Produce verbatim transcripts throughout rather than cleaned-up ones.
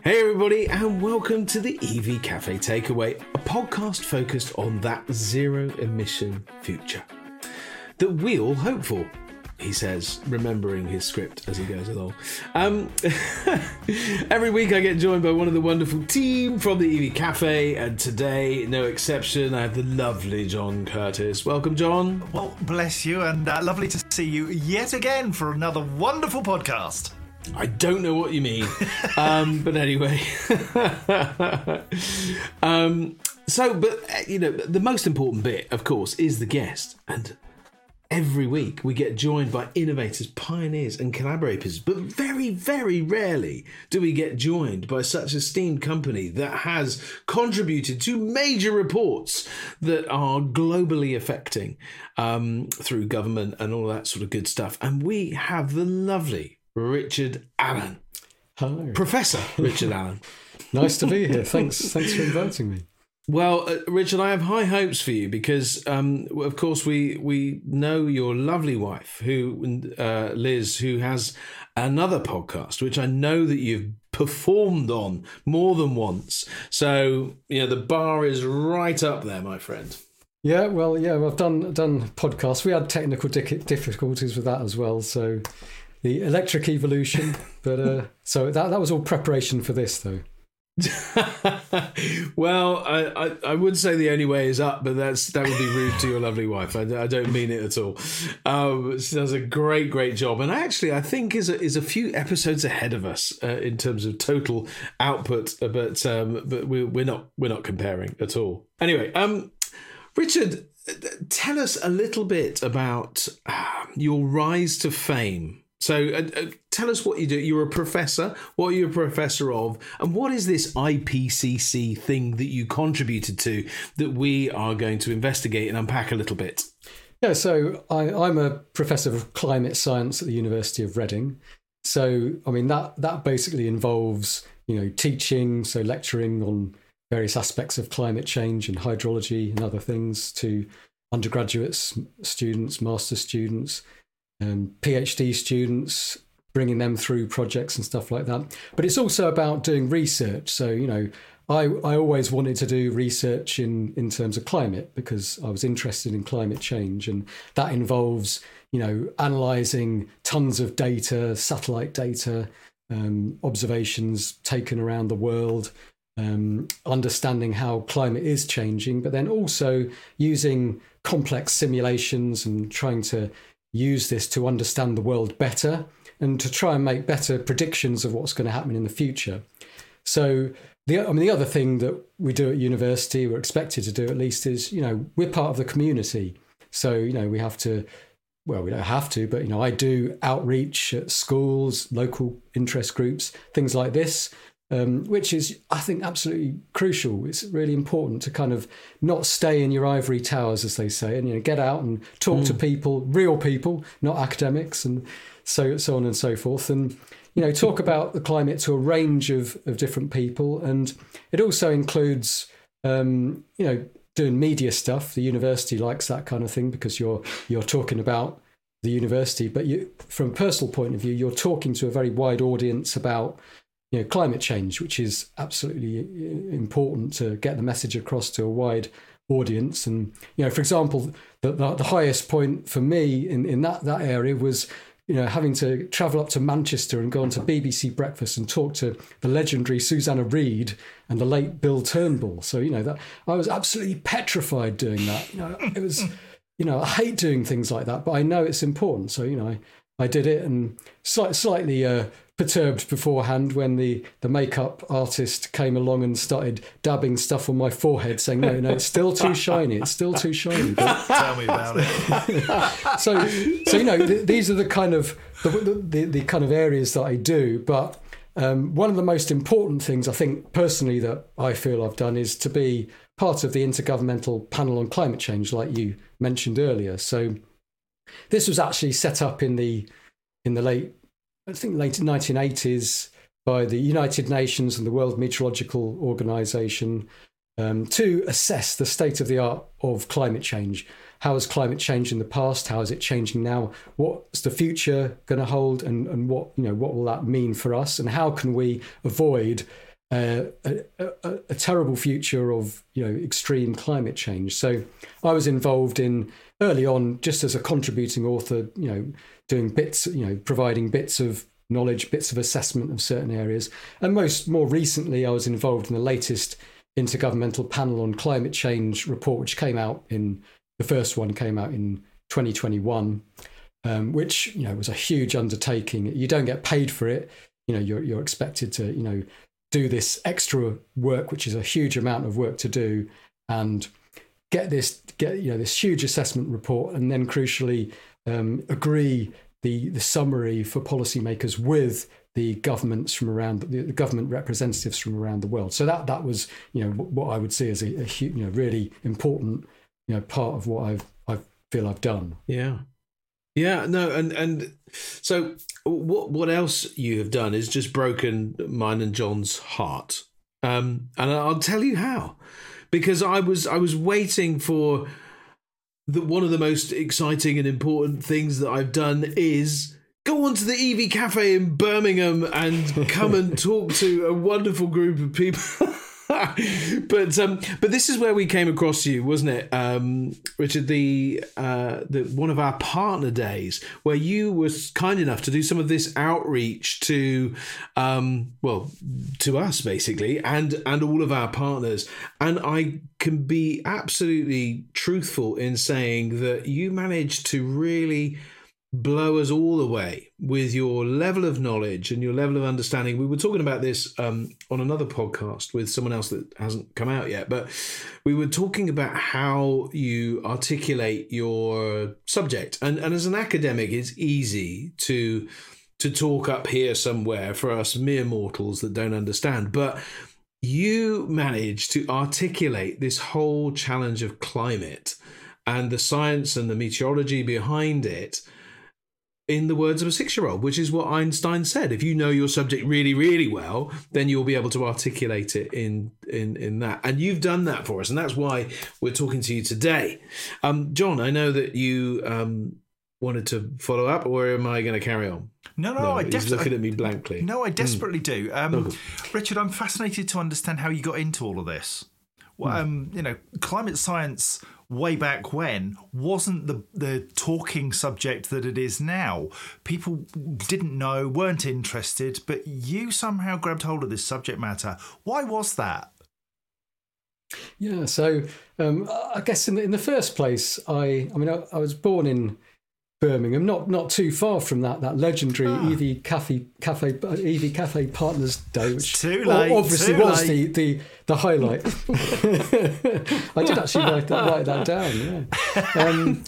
Hey everybody, and welcome to the E V Cafe Takeaway, a podcast focused on that zero-emission future that we all hope for, he says, remembering his script as he goes along. Um, every week I get joined by one of the wonderful team from the E V Cafe, and today, no exception, I have the lovely John Curtis. Welcome, John. Well, bless you, and uh, lovely to see you yet again for another wonderful podcast. I don't know what you mean. um, but anyway. um, so, but, you know, the most important bit, of course, is the guest. And every week we get joined by innovators, pioneers and collaborators. But very, very rarely do we get joined by such a esteemed company that has contributed to major reports that are globally affecting um, through government and all that sort of good stuff. And we have the lovely Richard Allen. Hello. Professor Richard Allen. Nice to be here. Thanks Thanks for inviting me. Well, uh, Richard, I have high hopes for you because, um, of course, we we know your lovely wife, who uh, Liz, who has another podcast, which I know that you've performed on more than once. So, you know, the bar is right up there, my friend. Yeah, well, yeah, well, I've done, done podcasts. We had technical di- difficulties with that as well, so... The electric evolution, but uh, so that that was all preparation for this, though. Well, I, I, I would say the only way is up, but that's that would be rude to your lovely wife. I, I don't mean it at all. Um, she does a great, great job, and actually, I think is a, is a few episodes ahead of us uh, in terms of total output. But um, but we're we're not we're not comparing at all. Anyway, um, Richard, tell us a little bit about uh, your rise to fame. So uh, uh, tell us what you do. You're a professor. What are you a professor of? And what is this I P C C thing that you contributed to that we are going to investigate and unpack a little bit? Yeah, so I, I'm a professor of climate science at the University of Reading. So, I mean, that, that basically involves, you know, teaching, so lecturing on various aspects of climate change and hydrology and other things to undergraduates, students, master's students, Um, PhD students, bringing them through projects and stuff like that. But it's also about doing research. So, you know, I, I always wanted to do research in, in terms of climate because I was interested in climate change. And that involves, you know, analysing tons of data, satellite data, um, observations taken around the world, um, understanding how climate is changing, but then also using complex simulations and trying to use this to understand the world better and to try and make better predictions of what's going to happen in the future. So the I mean the other thing that we do at university, we're expected to do at least, is, you know, we're part of the community. So, you know, we have to, well, we don't have to, but, you know, I do outreach at schools, local interest groups, things like this. Um, which is, I think, absolutely crucial. It's really important to kind of not stay in your ivory towers, as they say, and, you know, get out and talk mm. to people, real people, not academics, and so so on and so forth. And, you know, talk about the climate to a range of, of different people. And it also includes, um, you know, doing media stuff. The university likes that kind of thing because you're you're talking about the university, but you, from a personal point of view, you're talking to a very wide audience about, you know, climate change, which is absolutely important to get the message across to a wide audience. And, you know, for example, the, the, the highest point for me in, in that, that area was, you know, having to travel up to Manchester and go on to B B C Breakfast and talk to the legendary Susanna Reid and the late Bill Turnbull. So, you know, that I was absolutely petrified doing that. You know, it was, you know, I hate doing things like that, but I know it's important. So, you know, I, I did it, and slight, slightly uh, perturbed beforehand when the, the makeup artist came along and started dabbing stuff on my forehead, saying, no, no, it's still too shiny. It's still too shiny. But, tell me about it. so, so, you know, th- these are the kind of the, the, the kind of areas that I do. But um, one of the most important things I think personally that I feel I've done is to be part of the Intergovernmental Panel on Climate Change, like you mentioned earlier. So this was actually set up in the in the late, I think, late nineteen eighties by the United Nations and the World Meteorological Organization um, to assess the state of the art of climate change. How has climate changed in the past? How is it changing now? What's the future going to hold? And, and what, you know, what will that mean for us? And how can we avoid uh, a, a, a terrible future of you know extreme climate change. So I was involved in early on, just as a contributing author, you know, doing bits, you know, providing bits of knowledge, bits of assessment of certain areas, and most more recently, I was involved in the latest Intergovernmental Panel on Climate Change report, which came out in the first one came out in twenty twenty-one, um, which you know was a huge undertaking. You don't get paid for it. You know, you're you're expected to you know do this extra work, which is a huge amount of work to do, and get this get you know this huge assessment report, and then crucially um, agree the the summary for policymakers with the governments from around the government representatives from around the world. So that that was you know what I would see as a, a you know really important you know part of what I've I feel I've done. Yeah, yeah, no, and and so what what else you have done is just broken mine and John's heart, um, and I'll tell you how, because I was I was waiting for the one of the most exciting and important things that I've done is go on to the E V Cafe in Birmingham and come and talk to a wonderful group of people. but um, but this is where we came across you, wasn't it, um, Richard? The uh, the one of our partner days where you were kind enough to do some of this outreach to, um, well, to us basically, and and all of our partners. And I can be absolutely truthful in saying that you managed to really blow us all away with your level of knowledge and your level of understanding. We were talking about this um, on another podcast with someone else that hasn't come out yet, but we were talking about how you articulate your subject. And, and as an academic, it's easy to to talk up here somewhere for us mere mortals that don't understand. But you managed to articulate this whole challenge of climate and the science and the meteorology behind it in the words of a six-year-old, which is what Einstein said. If you know your subject really, really well, then you'll be able to articulate it in in in that. And you've done that for us, and that's why we're talking to you today. Um, John, I know that you um, wanted to follow up, or am I going to carry on? No, no, no I he's definitely looking at me blankly. No, I desperately mm. do. Um, oh, Richard, I'm fascinated to understand how you got into all of this. Well, mm. um, you know, climate science way back when wasn't the the talking subject that it is now. People didn't know, weren't interested, but you somehow grabbed hold of this subject matter. Why was that? Yeah, so um, I guess in the, in the first place, I I mean I, I was born in Birmingham, not not too far from that that legendary ah. E V Cafe Cafe E V Cafe Partners Day, which too late, obviously too was late. the the the highlight. I did actually write that, write that down. Yeah,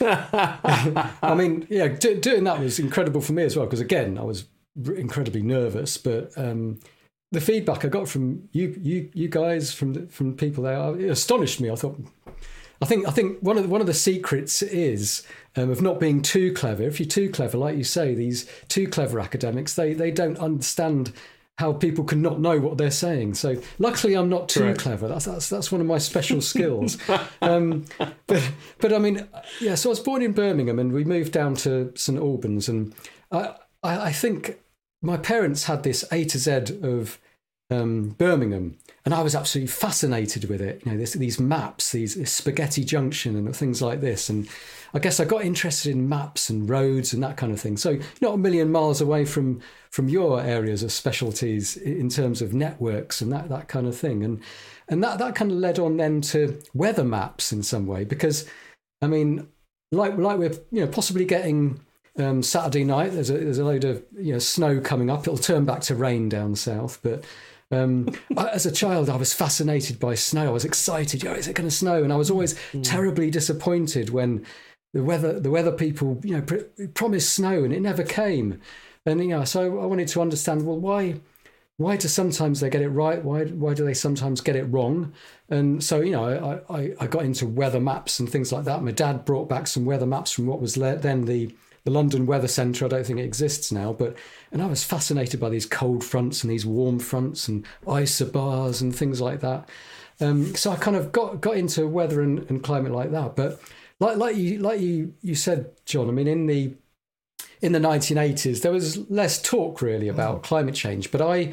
um, I mean, yeah, do, doing that was incredible for me as well, because again, I was incredibly nervous, but um, the feedback I got from you you you guys from the, from people there, it astonished me. I thought. I think I think one of the, one of the secrets is um, of not being too clever. If you're too clever, like you say, these too clever academics, they they don't understand how people can not know what they're saying. So luckily, I'm not too Correct. clever. That's that's that's one of my special skills. um, but but I mean, yeah. So I was born in Birmingham, and we moved down to St Albans, and I I, I think my parents had this A to Z of um, Birmingham. And I was absolutely fascinated with it. You know, this, these maps, these this Spaghetti Junction and things like this. And I guess I got interested in maps and roads and that kind of thing. So not a million miles away from from your areas of specialties in terms of networks and that that kind of thing. And and that, that kind of led on then to weather maps in some way, because I mean, like like we're you know possibly getting um, Saturday night. There's a there's a load of you know snow coming up. It'll turn back to rain down south, but. Um, as a child, I was fascinated by snow. I was excited. Oh, is it going to snow? And I was always mm. terribly disappointed when the weather the weather people, you know, pr- promised snow and it never came. And you know, so I wanted to understand. Well, why why do sometimes they get it right? Why why do they sometimes get it wrong? And so you know, I I, I got into weather maps and things like that. My dad brought back some weather maps from what was le- then the the London Weather Centre. I don't think it exists now, but and I was fascinated by these cold fronts and these warm fronts and isobars and things like that. Um, so I kind of got got into weather and, and climate like that. But like like you like you you said, John. I mean, in the in the nineteen eighties, there was less talk really about oh. climate change. But I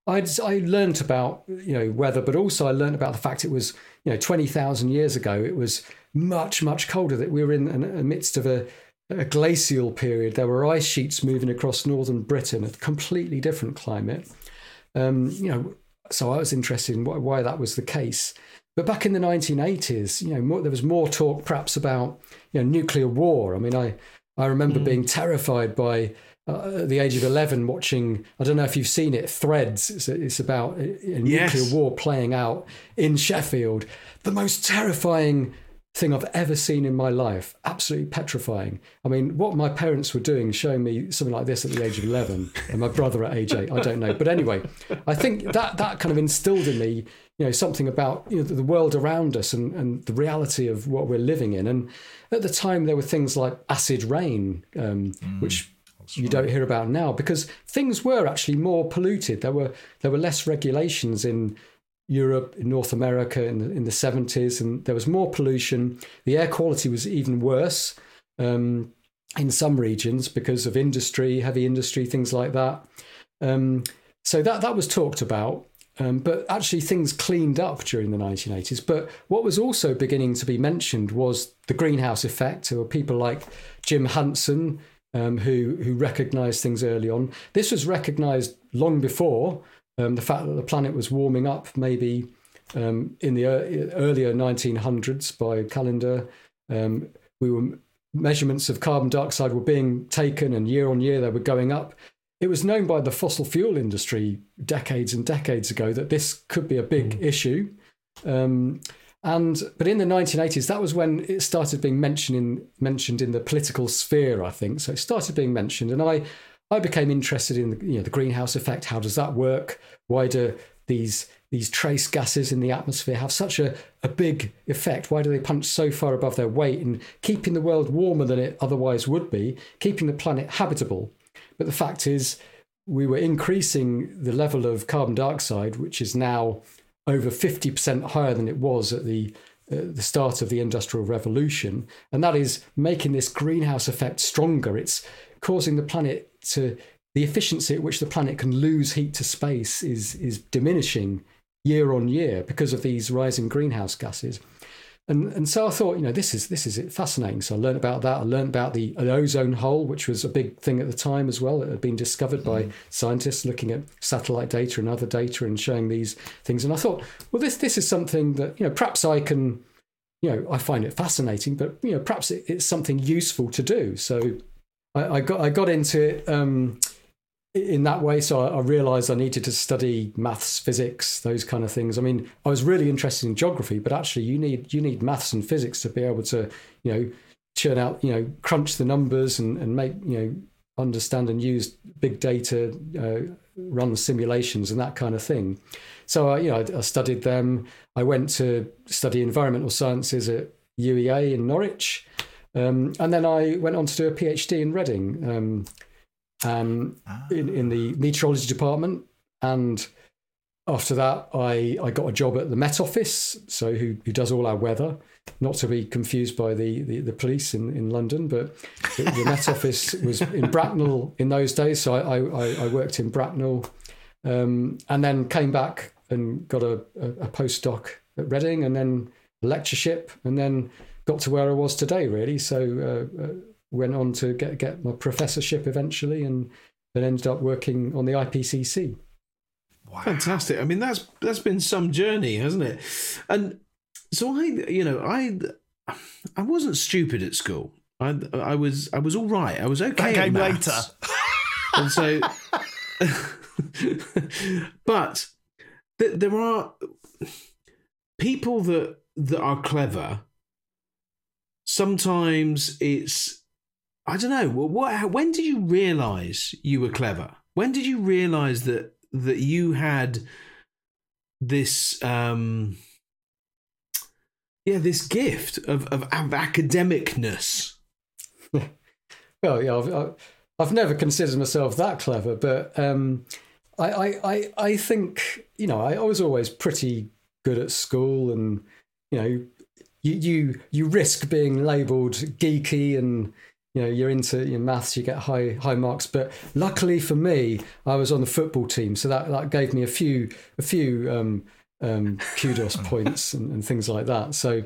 I'd, I learnt about, you know, weather, but also I learnt about the fact it was, you know, twenty thousand years ago, it was much, much colder, that we were in the midst of a, a glacial period. There were ice sheets moving across northern Britain, a completely different climate. Um, you know, so I was interested in why, why that was the case. But back in the nineteen eighties, you know, more, there was more talk perhaps about, you know, nuclear war. I mean, I, I remember mm. being terrified by, uh, at the age of eleven, watching, I don't know if you've seen it, Threads. It's, it's about a, a yes. nuclear war playing out in Sheffield. The most terrifying thing I've ever seen in my life. Absolutely petrifying. I mean, what my parents were doing, showing me something like this at the age of eleven, and my brother at age eight, I don't know. But anyway, I think that that kind of instilled in me, you know, something about, you know, the world around us and, and the reality of what we're living in. And at the time, there were things like acid rain, um, mm, which you right. don't hear about now, because things were actually more polluted. There were there were less regulations in Europe, in North America in the, in the seventies, and there was more pollution. The air quality was even worse um, in some regions because of industry, heavy industry, things like that. Um, so that that was talked about. Um, but actually things cleaned up during the nineteen eighties. But what was also beginning to be mentioned was the greenhouse effect. There were people like Jim Hansen um, who, who recognised things early on. This was recognised long before um, the fact that the planet was warming up, maybe um, in the er- earlier nineteen hundreds by calendar. Um, we were measurements of carbon dioxide were being taken, and year on year they were going up. It was known by the fossil fuel industry decades and decades ago that this could be a big mm. issue. Um, and but in the nineteen eighties, that was when it started being mentioned in, mentioned in the political sphere, I think. So it started being mentioned. And I, I became interested in the, you know, the greenhouse effect. How does that work? Why do these these trace gases in the atmosphere have such a, a big effect? Why do they punch so far above their weight in keeping the world warmer than it otherwise would be, keeping the planet habitable? But the fact is, we were increasing the level of carbon dioxide, which is now over fifty percent higher than it was at the uh, the start of the Industrial Revolution. And that is making this greenhouse effect stronger. It's causing the planet to, the efficiency at which the planet can lose heat to space is, is diminishing year on year because of these rising greenhouse gases. And and so I thought, you know, this is this is it, fascinating. So I learned about that. I learned about the, the ozone hole, which was a big thing at the time as well. It had been discovered by mm. scientists looking at satellite data and other data and showing these things. And I thought, well, this this is something that, you know, perhaps I can, you know, I find it fascinating, but, you know, perhaps it, it's something useful to do. So I, I got I got into it um, in that way. So I, I realised I needed to study maths, physics, those kind of things. I mean, I was really interested in geography, but actually you need you need maths and physics to be able to, you know, churn out, you know, crunch the numbers and, and make, you know, understand and use big data, uh, run simulations and that kind of thing. So, I, you know, I, I studied them. I went to study environmental sciences at U E A in Norwich. Um, and then I went on to do a PhD in Reading. Um, Um, ah. in, in the meteorology department, and after that I, I got a job at the Met Office, so who, who does all our weather, not to be confused by the, the, the police in, in London, but the, the Met Office was in Bracknell in those days, so I, I, I worked in Bracknell, um, and then came back and got a, a, a postdoc at Reading, and then a lectureship, and then got to where I was today, really. So uh, uh, went on to get get my professorship eventually, and then ended up working on the I P C C. Wow. Fantastic. I mean, that's that's been some journey, hasn't it? And so I, you know, I I wasn't stupid at school. I I was I was all right. I was okay. That came at maths. later. And so, but th- there are people that that are clever. Sometimes it's, I don't know. What? When did you realise you were clever? When did you realise that that you had this, um, yeah, this gift of of, of academicness? Well, yeah, I've, I've never considered myself that clever, but um, I, I, I, I think, you know, I, I was always pretty good at school, and you know, you you you risk being labelled geeky and, you know, you're into your maths, you get high high marks. But luckily for me, I was on the football team, so that, that gave me a few a few um, um, kudos points and, and things like that. So.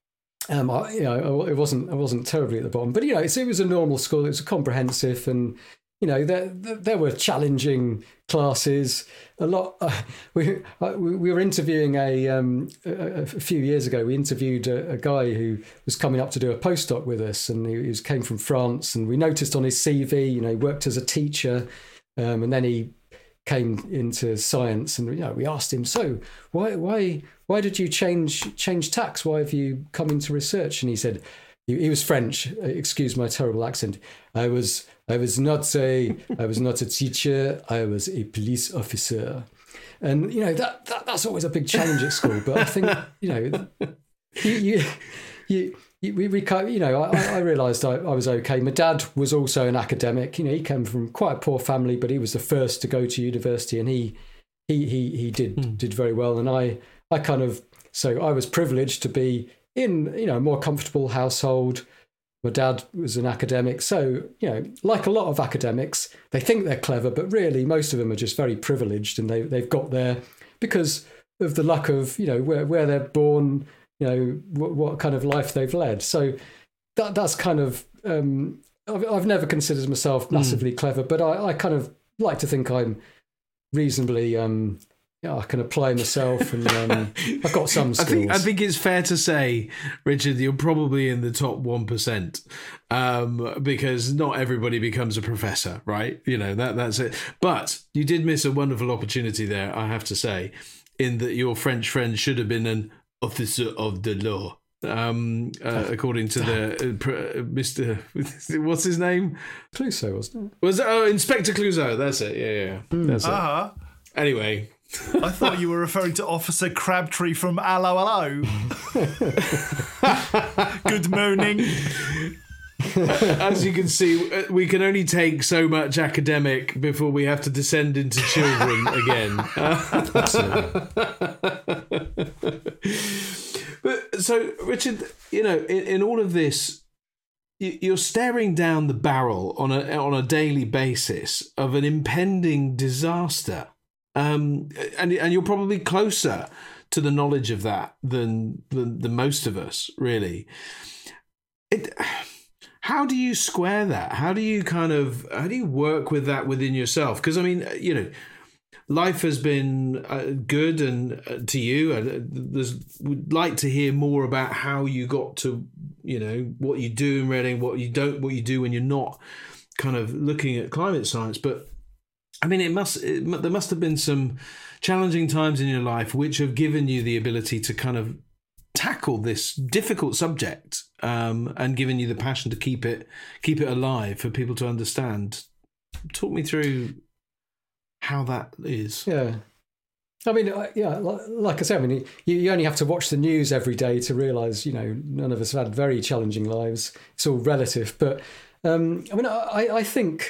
Um, I, you know, it wasn't I wasn't terribly at the bottom, but you know, it's, it was a normal school. It was a comprehensive, and you know, there there were challenging classes. A lot. Uh, we we were interviewing a, um, a a few years ago. We interviewed a, a guy who was coming up to do a postdoc with us, and he, he was, came from France. And we noticed on his C V, you know, he worked as a teacher, um, and then he came into science. And you know, we asked him, so why why. Why did you change change tax? Why have you come into research? And he said, he, he was French. Excuse my terrible accent. I was I was not a I was not a teacher. I was a police officer. And you know that, that that's always a big challenge at school. But I think you know you you, you, you we, we you know I, I realised I, I was okay. My dad was also an academic. You know, he came from quite a poor family, but he was the first to go to university, and he he he he did mm. did very well. And I. I kind of, so I was privileged to be in, you know, a more comfortable household. My dad was an academic. So, you know, like a lot of academics, they think they're clever, but really most of them are just very privileged, and they, they've got there because of the luck of, you know, where, where they're born, you know, what, what kind of life they've led. So that that's kind of, um, I've, I've never considered myself massively mm. clever, but I, I kind of like to think I'm reasonably, um, yeah, I can apply myself, and um, I've got some skills. I think, I think it's fair to say, Richard, you're probably in the top one percent, um, because not everybody becomes a professor, right? You know, that that's it. But you did miss a wonderful opportunity there, I have to say, in that your French friend should have been an officer of the law. Um, uh, according to the uh, Mister what's his name? Clouseau, wasn't it? Was it? Oh, Inspector Clouseau. That's it. Yeah, yeah. Mm. That's uh-huh. it. Anyway. I thought you were referring to Officer Crabtree from Hello Hello. Good morning. As you can see, we can only take so much academic before we have to descend into children again. But so, Richard, you know, in, in all of this, you're staring down the barrel on a on a daily basis of an impending disaster. Um, and and you're probably closer to the knowledge of that than than, than most of us, really. It, how do you square that? How do you kind of how do you work with that within yourself? Because I mean, you know, life has been uh, good and uh, to you. And there's would like to hear more about how you got to, you know, what you do in Reading, what you don't, what you do when you're not kind of looking at climate science, but. I mean, it must. It, there must have been some challenging times in your life which have given you the ability to kind of tackle this difficult subject, um, and given you the passion to keep it keep it alive for people to understand. Talk me through how that is. Yeah, I mean, yeah, like I said, I mean, you, you only have to watch the news every day to realise, you know, none of us have had very challenging lives. It's all relative, but um, I mean, I, I think.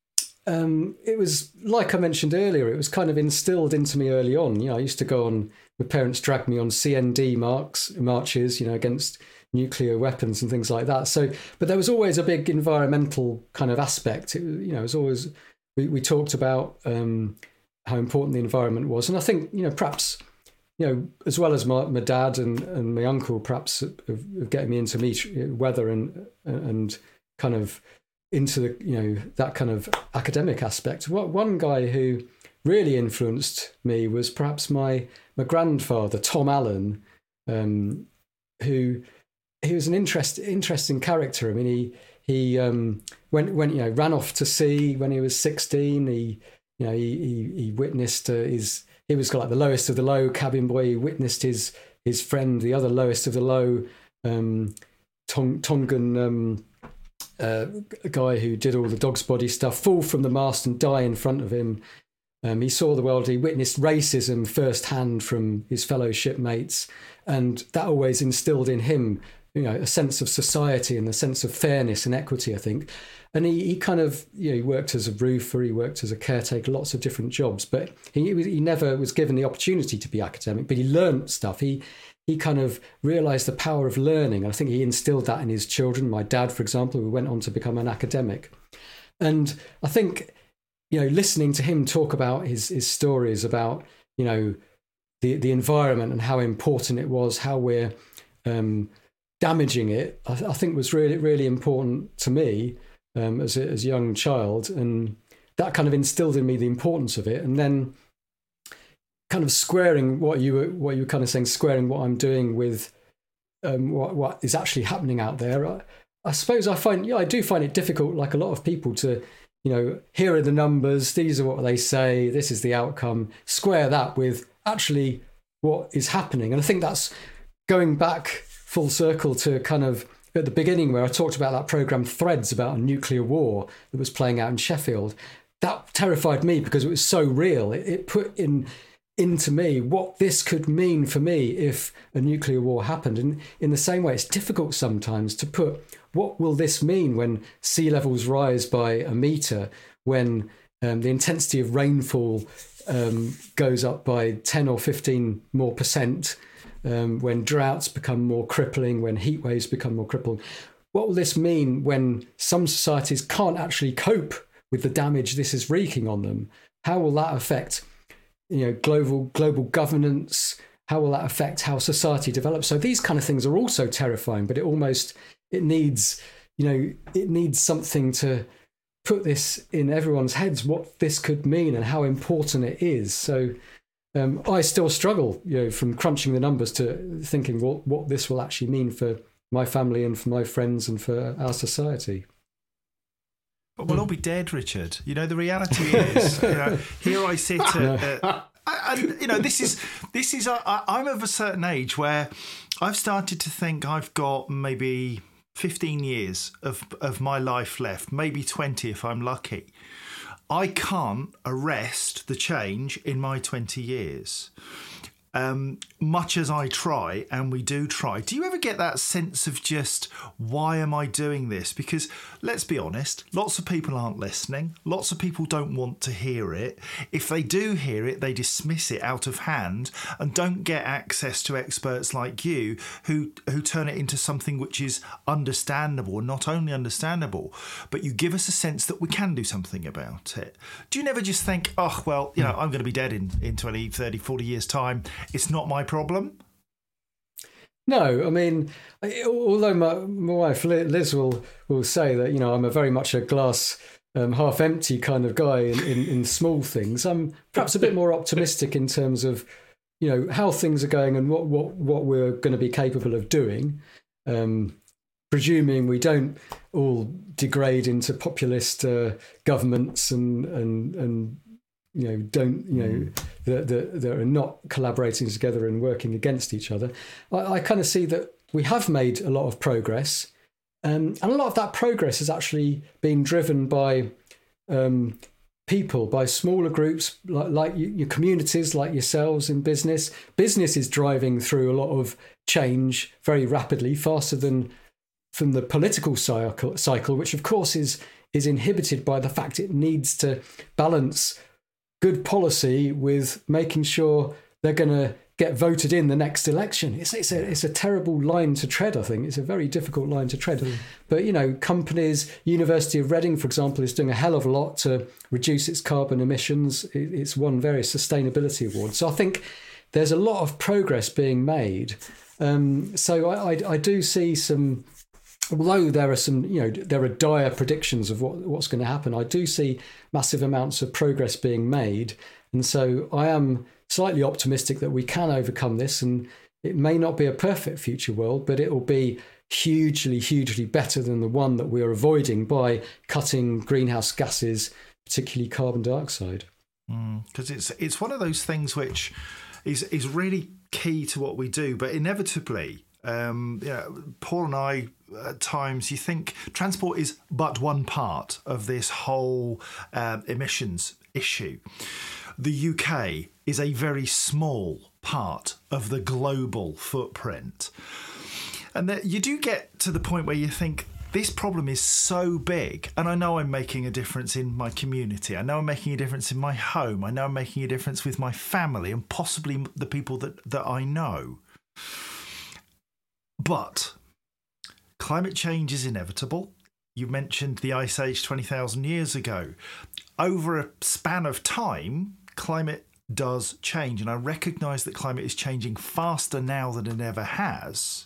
Um, it was, like I mentioned earlier, it was kind of instilled into me early on. You know, I used to go on, my parents dragged me on C N D marks, marches, you know, against nuclear weapons and things like that. So, but there was always a big environmental kind of aspect. It, you know, it was always, we, we talked about um, how important the environment was. And I think, you know, perhaps, you know, as well as my, my dad and, and my uncle, perhaps of, of getting me into meet, weather and and kind of, into the, you know, that kind of academic aspect. What one guy who really influenced me was perhaps my my grandfather, Tom Allen, um, who he was an interest interesting character. I mean, he he um, went went you know ran off to sea when he was sixteen. He you know he he, he witnessed uh, his he was like the lowest of the low cabin boy. He witnessed his his friend, the other lowest of the low, um, Tong, Tongan. Um, Uh, a guy who did all the dog's body stuff, fall from the mast and die in front of him. Um, he saw the world. He witnessed racism firsthand from his fellow shipmates, and that always instilled in him, you know, a sense of society and a sense of fairness and equity, I think. And he, he kind of, you know, he worked as a roofer, he worked as a caretaker, lots of different jobs, but he he never was given the opportunity to be academic. But he learned stuff. He he kind of realized the power of learning. I think he instilled that in his children. My dad, for example, who went on to become an academic. And I think, you know, listening to him talk about his, his stories about, you know, the, the environment and how important it was, how we're um, damaging it, I, I think was really, really important to me um, as, a, as a young child. And that kind of instilled in me the importance of it. And then kind of squaring what you were, what you were kind of saying, squaring what I'm doing with um, what, what is actually happening out there. I, I suppose I find, yeah, I do find it difficult, like a lot of people, to, you know, here are the numbers, these are what they say, this is the outcome, square that with actually what is happening. And I think that's going back full circle to kind of at the beginning where I talked about that program Threads about a nuclear war that was playing out in Sheffield. That terrified me because it was so real. It, it put in into me what this could mean for me if a nuclear war happened. And in the same way, it's difficult sometimes to put what will this mean when sea levels rise by a metre, when um, the intensity of rainfall um, goes up by ten or fifteen more percent, um, when droughts become more crippling, when heat waves become more crippling. What will this mean when some societies can't actually cope with the damage this is wreaking on them? How will that affect, you know, global global governance? How will that affect how society develops? So these kind of things are also terrifying, but it almost, it needs, you know, it needs something to put this in everyone's heads, what this could mean and how important it is. So um, I still struggle, you know, from crunching the numbers to thinking what, what this will actually mean for my family and for my friends and for our society. But we'll all be dead, Richard. You know, the reality is, you know, here I sit at, uh, and, you know, this is, this is, uh, I'm of a certain age where I've started to think I've got maybe fifteen years of, of my life left, maybe twenty if I'm lucky. I can't arrest the change in my twenty years. Um, much as I try, and we do try. Do you ever get that sense of just, why am I doing this? Because let's be honest, lots of people aren't listening. Lots of people don't want to hear it. If they do hear it, they dismiss it out of hand and don't get access to experts like you who, who turn it into something which is understandable, and not only understandable, but you give us a sense that we can do something about it. Do you never just think, oh, well, you know, I'm going to be dead in, in twenty, thirty, forty years' time. It's not my problem? No, I mean, although my, my wife Liz will will say that, you know, I'm a very much a glass um, half empty kind of guy in, in, in small things. I'm perhaps a bit more optimistic in terms of, you know, how things are going and what what, what we're going to be capable of doing, um, presuming we don't all degrade into populist uh, governments and and and. you know, don't, you know, mm. that, that, that are not collaborating together and working against each other. I, I kind of see that we have made a lot of progress. Um, and a lot of that progress has actually been driven by um, people, by smaller groups, like, like your communities, like yourselves in business. Business is driving through a lot of change very rapidly, faster than from the political cycle, cycle, which of course is is inhibited by the fact it needs to balance good policy with making sure they're going to get voted in the next election. It's it's a it's a terrible line to tread. I think it's a very difficult line to tread. Mm. But you know, companies, University of Reading, for example, is doing a hell of a lot to reduce its carbon emissions. It, it's won various sustainability awards. So I think there's a lot of progress being made. Um, so I, I I do see some. Although there are some, you know, there are dire predictions of what, what's going to happen, I do see massive amounts of progress being made. And so I am slightly optimistic that we can overcome this. And it may not be a perfect future world, but it will be hugely, hugely better than the one that we're avoiding by cutting greenhouse gases, particularly carbon dioxide. Because mm, it's it's one of those things which is, is really key to what we do, but inevitably, Um, you know, Paul and I, at times, you think transport is but one part of this whole uh, emissions issue. The U K is a very small part of the global footprint. And that you do get to the point where you think, this problem is so big, and I know I'm making a difference in my community. I know I'm making a difference in my home. I know I'm making a difference with my family and possibly the people that, that I know. But climate change is inevitable. You mentioned the Ice Age twenty thousand years ago. Over a span of time, climate does change. And I recognise that climate is changing faster now than it ever has.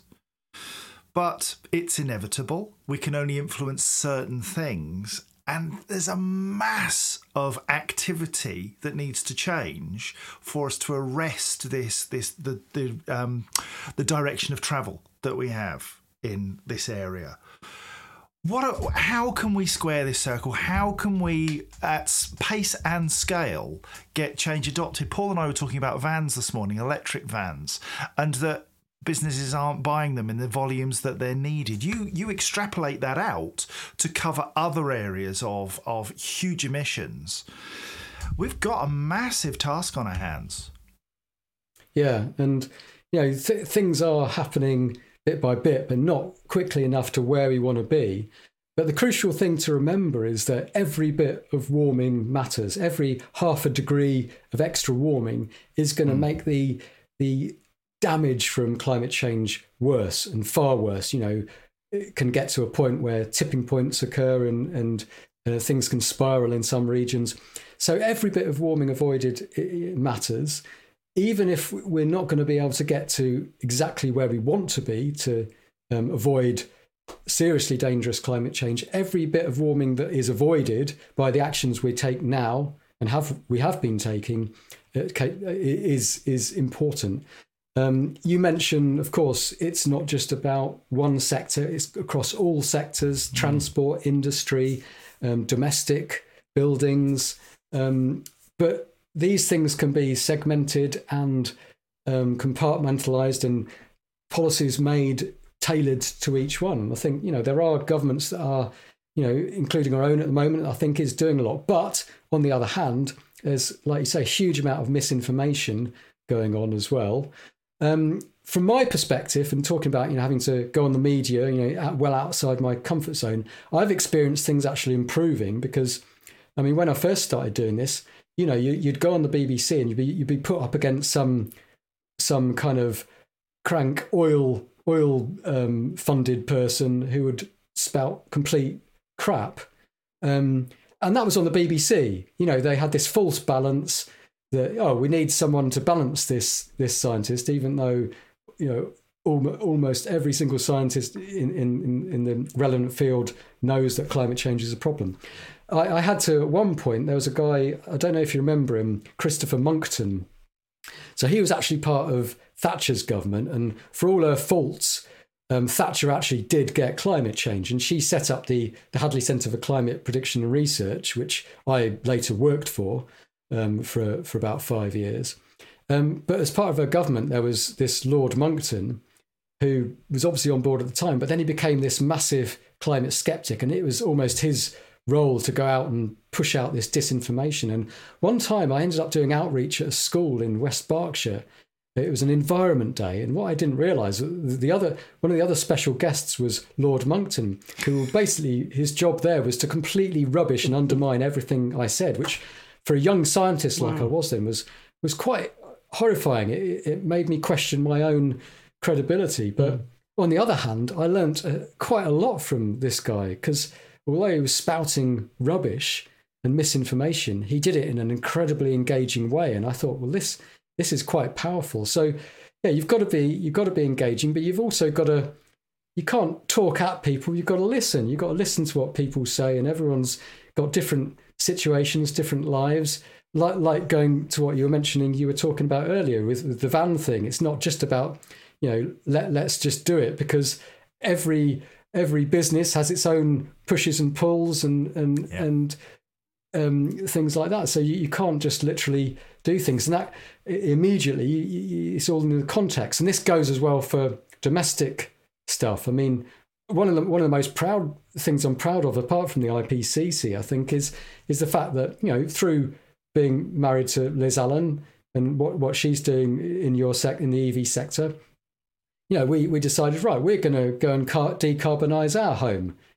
But it's inevitable. We can only influence certain things. And there's a mass of activity that needs to change for us to arrest this, this the the um, the direction of travel that we have in this area. What? Are, how can we square this circle? How can we, at pace and scale, get change adopted? Paul and I were talking about vans this morning, electric vans, and that businesses aren't buying them in the volumes that they're needed. You you extrapolate that out to cover other areas of, of huge emissions. We've got a massive task on our hands. Yeah, and you know th- things are happening bit by bit, but not quickly enough to where we want to be. But the crucial thing to remember is that every bit of warming matters. Every half a degree of extra warming is going to mm. make the the damage from climate change worse and far worse. You know, it can get to a point where tipping points occur and, and uh, things can spiral in some regions. So every bit of warming avoided it, it matters. Even if we're not going to be able to get to exactly where we want to be to um, avoid seriously dangerous climate change, every bit of warming that is avoided by the actions we take now and have we have been taking uh, is is important. Um, you mentioned, of course, it's not just about one sector, it's across all sectors, mm. transport, industry, um, domestic buildings. Um, but these things can be segmented and um, compartmentalized and policies made tailored to each one. I think, you know, there are governments that are, you know, including our own at the moment, I think is doing a lot. But on the other hand, there's, like you say, a huge amount of misinformation going on as well. Um, from my perspective, and talking about, you know, having to go on the media, you know, well outside my comfort zone, I've experienced things actually improving because, I mean, when I first started doing this, you know, you, you'd go on the B B C and you'd be you'd be put up against some some kind of crank oil oil um, funded person who would spout complete crap, um, and that was on the B B C. You know, they had this false balance. That, oh, we need someone to balance this this scientist, even though, you know, almost every single scientist in, in, in the relevant field knows that climate change is a problem. I, I had to, at one point, there was a guy, I don't know if you remember him, Christopher Monckton. So he was actually part of Thatcher's government, and for all her faults, um, Thatcher actually did get climate change, and she set up the, the Hadley Centre for Climate Prediction and Research, which I later worked for. Um, for for about five years. Um, but as part of her government, there was this Lord Monckton, who was obviously on board at the time, but then he became this massive climate skeptic, and it was almost his role to go out and push out this disinformation. And one time I ended up doing outreach at a school in West Berkshire. It was an environment day, and what I didn't realise, the other one of the other special guests was Lord Monckton, who basically his job there was to completely rubbish and undermine everything I said, which for a young scientist like wow. I was then, was was quite horrifying. It, it made me question my own credibility. But mm. on the other hand, I learnt uh, quite a lot from this guy, because although he was spouting rubbish and misinformation, he did it in an incredibly engaging way. And I thought, well, this this is quite powerful. So yeah, you've got to be you've got to be engaging, but you've also got to you can't talk at people. You've got to listen. You've got to listen to what people say, and everyone's got different situations, different lives. Like like going to what you were mentioning, you were talking about earlier with, with the van thing. It's not just about, you know, let let's just do it, because every every business has its own pushes and pulls and and yeah. and um, things like that. So you, you can't just literally do things, and that immediately you, you, it's all in the context. And this goes as well for domestic stuff. I mean, One of the one of the most proud things I'm proud of, apart from the I P C C, I think, is is the fact that, you know, through being married to Liz Allen and what, what she's doing in your sec in the E V sector, you know, we we decided, right, we're going to go and car- decarbonise our home.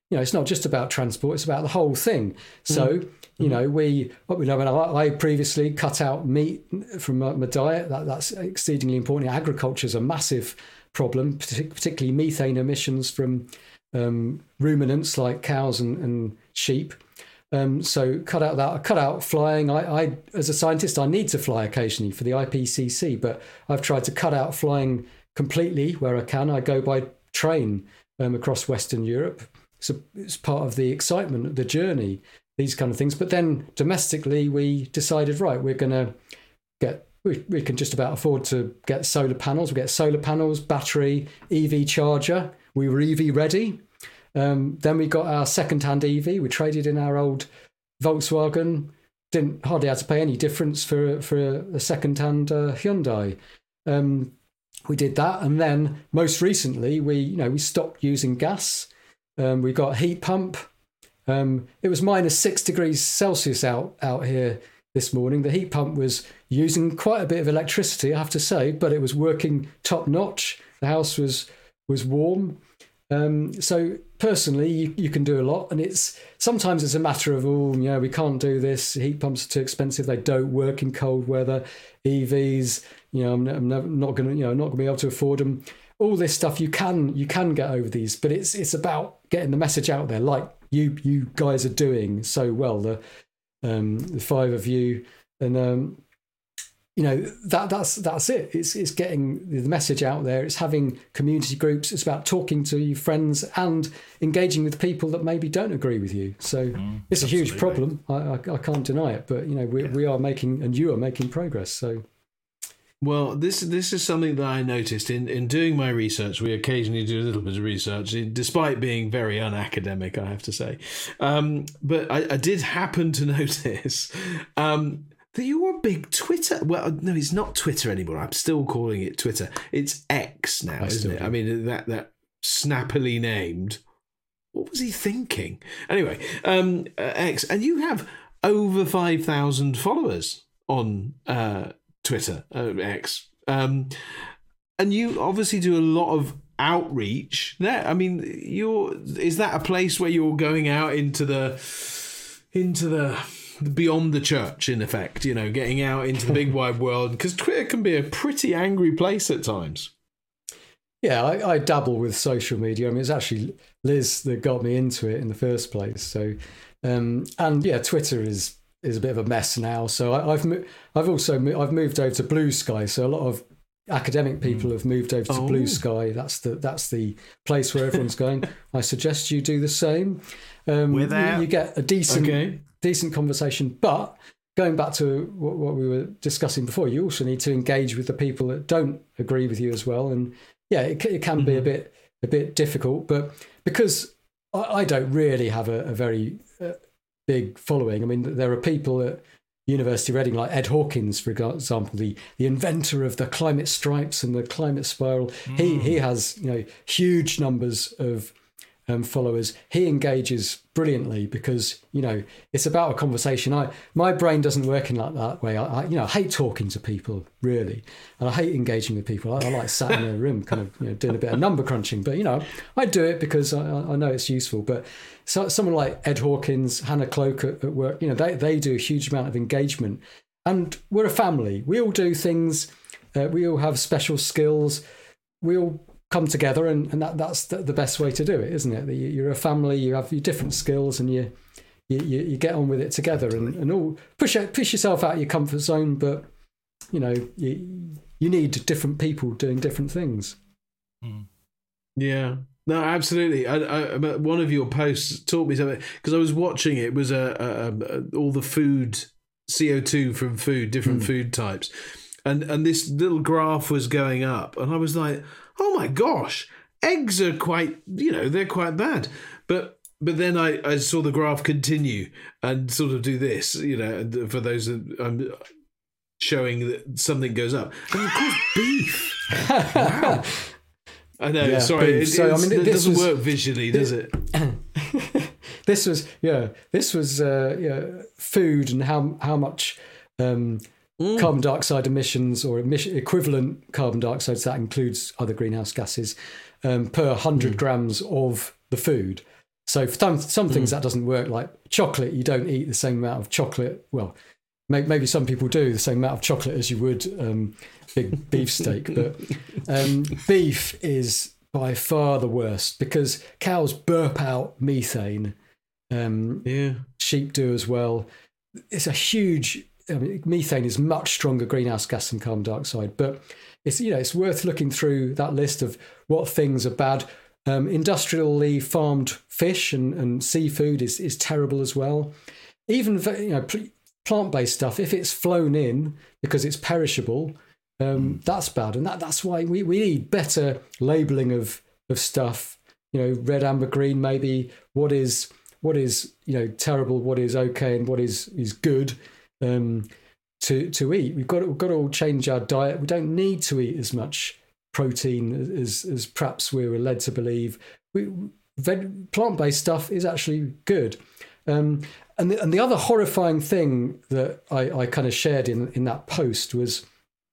you know, it's not just about transport; it's about the whole thing. So, mm. you know, we, you know, when I, I previously cut out meat from my, my diet. That, that's exceedingly important. Agriculture is a massive problem, particularly methane emissions from um, ruminants like cows and, and sheep. Um, so cut out that. I cut out flying. I, I, as a scientist, I need to fly occasionally for the I P C C, but I've tried to cut out flying completely where I can. I go by train um, across Western Europe. So it's part of the excitement of the journey, these kind of things. But then domestically, we decided, right, we're going to get, we, we can just about afford to get solar panels. We get solar panels, battery, E V charger. We were E V ready. Um, then we got our second-hand E V. We traded in our old Volkswagen. Didn't hardly have to pay any difference for for a, a second-hand uh, Hyundai. Um, we did that, and then most recently, we you know we stopped using gas. Um, we got a heat pump. Um, it was minus six degrees Celsius out out here this morning. The heat pump was using quite a bit of electricity, I have to say, but it was working top notch. The house was was warm. Um, so personally, you, you can do a lot, and it's sometimes it's a matter of, oh, you know, we can't do this. Heat pumps are too expensive; they don't work in cold weather. E Vs, you know, I'm, I'm never, not going to, you know, not going to be able to afford them. All this stuff you can you can get over these, but it's it's about getting the message out there, like you you guys are doing so well. The um, the five of you, and um, you know that that's that's it. It's it's getting the message out there. It's having community groups. It's about talking to your friends and engaging with people that maybe don't agree with you. So mm, it's a huge problem. I, I I can't deny it. But you know we yeah. we are making, and you are making progress. So. Well, this this is something that I noticed in, in doing my research. We occasionally do a little bit of research, despite being very unacademic, I have to say. Um, but I, I did happen to notice um, that you're a big Twitter. Well, no, it's not Twitter anymore. I'm still calling it Twitter. It's X now, I isn't it? Do. I mean, that that snappily named. What was he thinking? Anyway, um, uh, X, and you have over five thousand followers on Uh, Twitter, uh, X, um, and you obviously do a lot of outreach there. I mean, you're is that a place where you're going out into the into the beyond the church, in effect? You know, getting out into the big wide world, because Twitter can be a pretty angry place at times. Yeah, I, I dabble with social media. I mean, it's actually Liz that got me into it in the first place. So, um, and yeah, Twitter is. is a bit of a mess now. So I, I've I've also I've moved over to Blue Sky. So a lot of academic people have moved over to oh. Blue Sky. That's the that's the place where everyone's going. I suggest you do the same. Um, We're there. You, you get a decent okay. decent conversation, but going back to what, what we were discussing before, you also need to engage with the people that don't agree with you as well. And yeah, it, it can mm-hmm. be a bit a bit difficult, but because I, I don't really have a, a very uh, big following. I mean, there are people at University of Reading like Ed Hawkins, for example, the, the inventor of the climate stripes and the climate spiral. Mm. He he has you know huge numbers of um, followers. He engages brilliantly because you know it's about a conversation. I my brain doesn't work in like that way. I, I you know I hate talking to people really, and I hate engaging with people. I, I like sat in a room, kind of you know doing a bit of number crunching. But you know I do it because I, I know it's useful. But so someone like Ed Hawkins, Hannah Cloak at, at work, you know they they do a huge amount of engagement, and we're a family. We all do things. Uh, we all have special skills. We all come together, and, and that, that's the, the best way to do it, isn't it? You're a family, you have your different skills, and you you, you get on with it together, and, and all push out, push yourself out of your comfort zone. But you know, you you need different people doing different things. Yeah, no, absolutely. I, I, one of your posts taught me something because I was watching it. It was a, a, a all the food C O two from food, different mm. food types, and and this little graph was going up, and I was like, oh my gosh, eggs are quite, you know, they're quite bad. But but then I, I saw the graph continue and sort of do this, you know, for those that I'm showing that something goes up. And of course, beef. Wow. I know, yeah, sorry, it, so, I mean, it doesn't was, work visually, does it? This was, yeah, this was uh, yeah, food and how, how much... Um, Mm. carbon dioxide emissions or emission, equivalent carbon dioxide, so that includes other greenhouse gases, um, per one hundred mm. grams of the food. So for some, some things that doesn't work, like chocolate, you don't eat the same amount of chocolate. Well, maybe some people do the same amount of chocolate as you would um, big beefsteak, but um, beef is by far the worst because cows burp out methane. Um, yeah, sheep do as well. It's a huge. I mean, methane is much stronger greenhouse gas than carbon dioxide, but it's you know it's worth looking through that list of what things are bad. Um, industrially farmed fish and, and seafood is is terrible as well. Even you know plant-based stuff, if it's flown in because it's perishable, um, that's bad, and that that's why we, we need better labelling of of stuff. You know, red, amber, green. Maybe what is what is you know terrible, what is okay, and what is is good. Um, to to eat, we've got to, we've got to all change our diet. We don't need to eat as much protein as as perhaps we were led to believe. We, veg, plant-based stuff is actually good. Um, and the, and the other horrifying thing that I, I kind of shared in in that post was,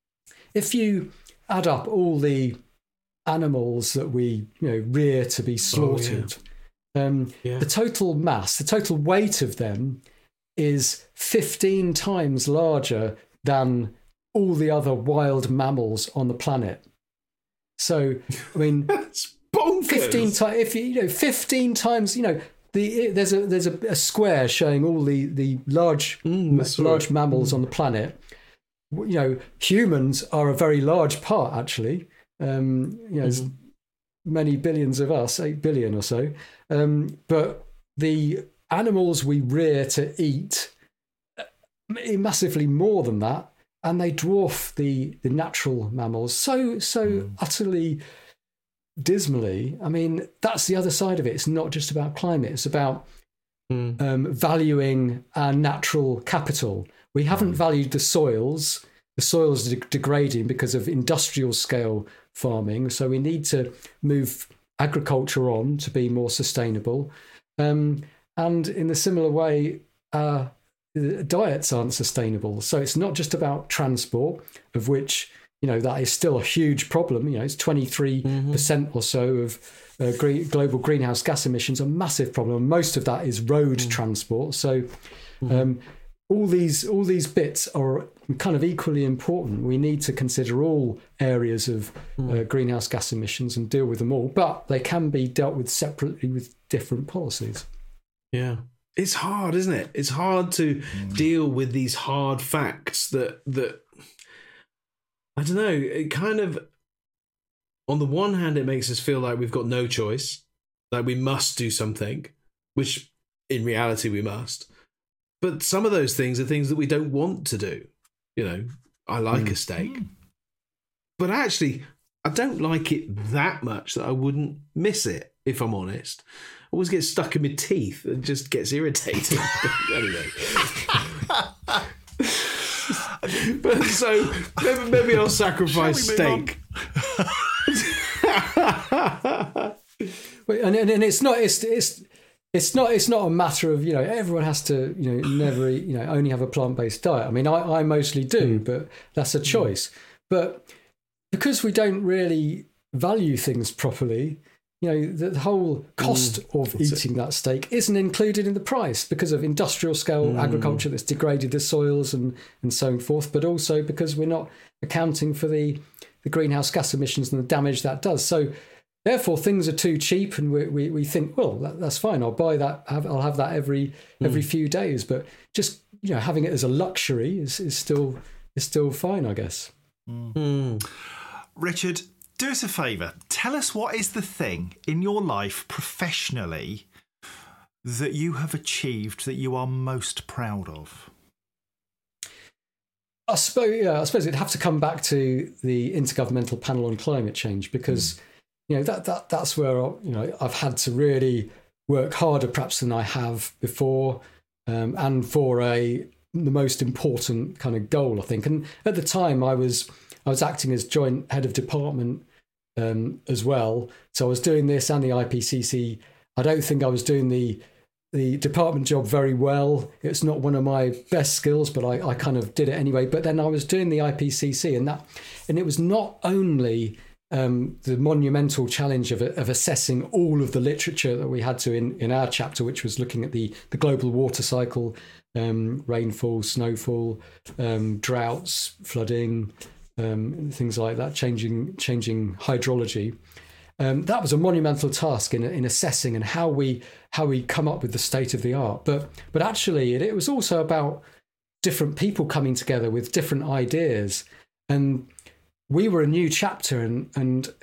if you add up all the animals that we you know rear to be slaughtered, oh, yeah. Um, yeah. the total mass, the total weight of them is fifteen times larger than all the other wild mammals on the planet. So, I mean, that's bonkers. fifteen times. If you, you know, fifteen times. You know, the there's a there's a, a square showing all the the large mm, large right. mammals mm. on the planet. You know, humans are a very large part actually. Um, you know, mm-hmm. there's many billions of us, eight billion or so. Um, but the animals we rear to eat massively more than that, and they dwarf the the natural mammals so so mm. utterly dismally. I mean, that's the other side of it. It's not just about climate, it's about mm. um, valuing our natural capital. We haven't mm. valued the soils. The soils are de- degrading because of industrial scale farming, so we need to move agriculture on to be more sustainable. Um, and in a similar way, uh, diets aren't sustainable. So it's not just about transport, of which, you know, that is still a huge problem. You know, it's twenty-three percent mm-hmm. or so of uh, green, global greenhouse gas emissions, a massive problem. Most of that is road mm. transport. So mm-hmm. um, all these all these bits are kind of equally important. We need to consider all areas of mm. uh, greenhouse gas emissions and deal with them all, but they can be dealt with separately with different policies. Yeah. It's hard, isn't it? It's hard to mm. deal with these hard facts that, that, I don't know, it kind of, on the one hand, it makes us feel like we've got no choice, like we must do something, which in reality we must. But some of those things are things that we don't want to do. You know, I like mm. a steak, mm. but actually, I don't like it that much that I wouldn't miss it, if I'm honest. I always get stuck in my teeth and just gets irritated. Anyway. But so maybe, maybe I'll sacrifice steak. and, and and it's not it's it's it's not it's not a matter of, you know, everyone has to, you know, never eat, you know, only have a plant-based diet. I mean, I, I mostly do, mm. but that's a choice. Mm. But because we don't really value things properly, you know, the whole cost mm, of eating it. that steak isn't included in the price because of industrial scale mm. agriculture that's degraded the soils and, and so forth, but also because we're not accounting for the, the greenhouse gas emissions and the damage that does. So therefore, things are too cheap, and we we, we think, well, that, that's fine. I'll buy that. Have, I'll have that every every mm. few days. But just, you know, having it as a luxury is, is still is still fine, I guess. Mm. Mm. Richard, do us a favour. Tell us, what is the thing in your life professionally that you have achieved that you are most proud of? I suppose, yeah, I suppose it'd have to come back to the Intergovernmental Panel on Climate Change, because mm. you know that that that's where, you know, I've had to really work harder perhaps than I have before, um, and for a the most important kind of goal, I think. And at the time, I was I was acting as joint head of department um, as well, so I was doing this and the I P C C. I don't think I was doing the the department job very well. It's not one of my best skills, but I, I kind of did it anyway. But then I was doing the I P C C, and that and it was not only um, the monumental challenge of, of assessing all of the literature that we had to in, in our chapter, which was looking at the, the global water cycle, um, rainfall, snowfall, um, droughts, flooding, um, things like that, changing changing hydrology. Um, that was a monumental task in, in assessing and how we how we come up with the state of the art. But but actually, it, it was also about different people coming together with different ideas. And we were a new chapter, and and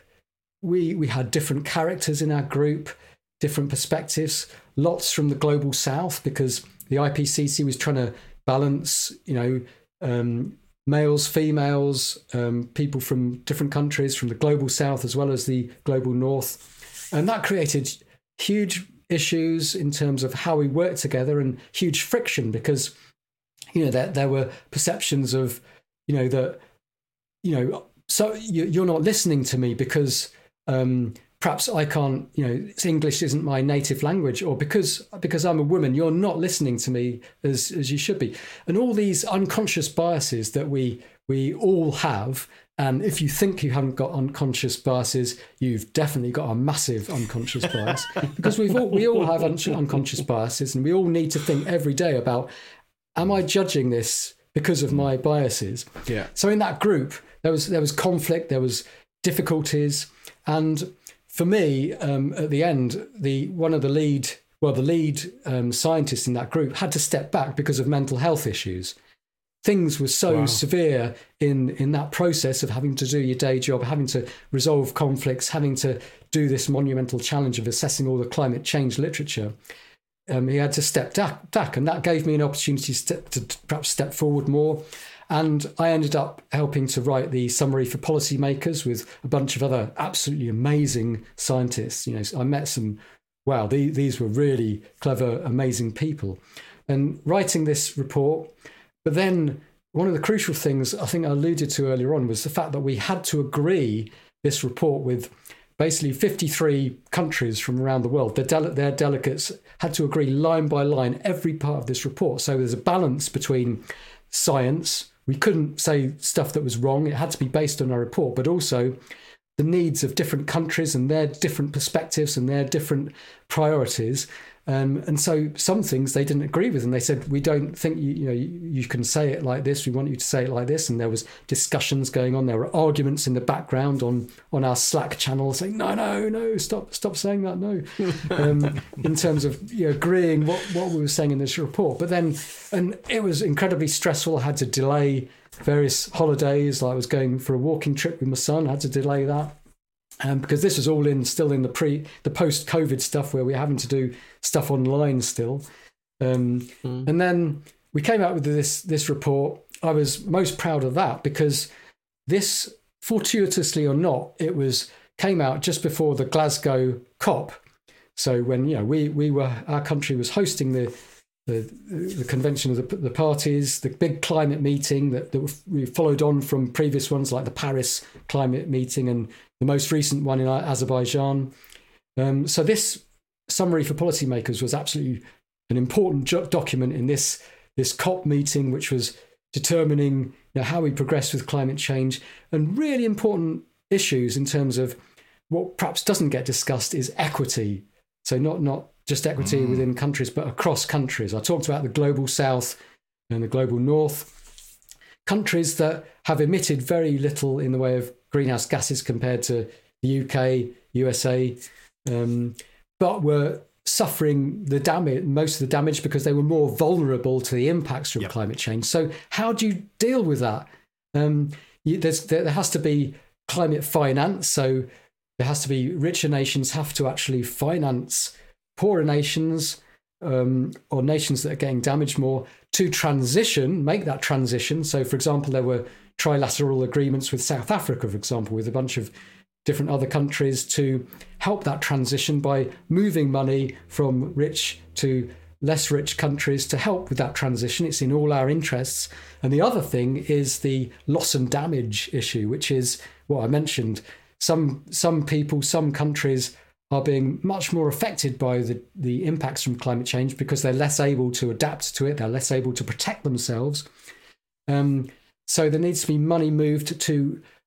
we we had different characters in our group, different perspectives, lots from the global south, because the I P C C was trying to balance, you know, um, males, females, um, people from different countries, from the global south as well as the global north. And that created huge issues in terms of how we work together, and huge friction, because, you know, there, there were perceptions of, you know, that, you know, so you, you're not listening to me because um, perhaps I can't, you know, English isn't my native language, or because because I'm a woman, you're not listening to me as as you should be. And all these unconscious biases that we we all have. And if you think you haven't got unconscious biases, you've definitely got a massive unconscious bias, because we've all, we all have un- unconscious biases, and we all need to think every day about, am I judging this because of my biases? Yeah. So in that group, there was there was conflict, there was difficulties, and for me, um, at the end, the one of the lead, well, the lead um, scientists in that group had to step back because of mental health issues. Things were so Wow. severe in in that process of having to do your day job, having to resolve conflicts, having to do this monumental challenge of assessing all the climate change literature. Um, he had to step back, back, and that gave me an opportunity to, step, to perhaps step forward more. And I ended up helping to write the summary for policymakers with a bunch of other absolutely amazing scientists. You know, I met some, wow, the, these were really clever, amazing people. And writing this report, but then one of the crucial things I think I alluded to earlier on was the fact that we had to agree this report with basically fifty-three countries from around the world. Their, dele- their delegates had to agree line by line every part of this report. So there's a balance between science. We couldn't say stuff that was wrong. It had to be based on our report, but also the needs of different countries and their different perspectives and their different priorities. Um, and so some things they didn't agree with, and they said, we don't think you, you know you, you can say it like this. We want you to say it like this. And there was discussions going on. There were arguments in the background on on our Slack channel saying, no, no, no, stop, stop saying that, no. Um, in terms of you know, agreeing what what we were saying in this report. But then, and it was incredibly stressful. I had to delay various holidays. Like I was going for a walking trip with my son. I had to delay that. Um, because this was all in still in the pre the post COVID stuff where we're having to do stuff online still, um, mm. and then we came out with this this report. I was most proud of that because this, fortuitously or not, it was came out just before the Glasgow COP. So when you know we we were our country was hosting the the, the convention of the, the parties, the big climate meeting that, that we followed on from previous ones like the Paris climate meeting and the most recent one in Azerbaijan. Um, so this summary for policymakers was absolutely an important jo- document in this this COP meeting, which was determining you know, how we progress with climate change, and really important issues in terms of what perhaps doesn't get discussed is equity. So not not just equity mm. within countries, but across countries. I talked about the global south and the global north. Countries that have emitted very little in the way of greenhouse gases compared to the U K, U S A, um, but were suffering the damage, most of the damage, because they were more vulnerable to the impacts from yep. climate change. So how do you deal with that? Um, you, there's, there has to be climate finance. So there has to be richer nations have to actually finance poorer nations um, or nations that are getting damaged more to transition, make that transition. So, for example, there were trilateral agreements with South Africa, for example, with a bunch of different other countries to help that transition by moving money from rich to less rich countries to help with that transition. It's in all our interests. And the other thing is the loss and damage issue, which is what I mentioned. Some some people, some countries are being much more affected by the, the impacts from climate change because they're less able to adapt to it. They're less able to protect themselves. Um, so there needs to be money moved to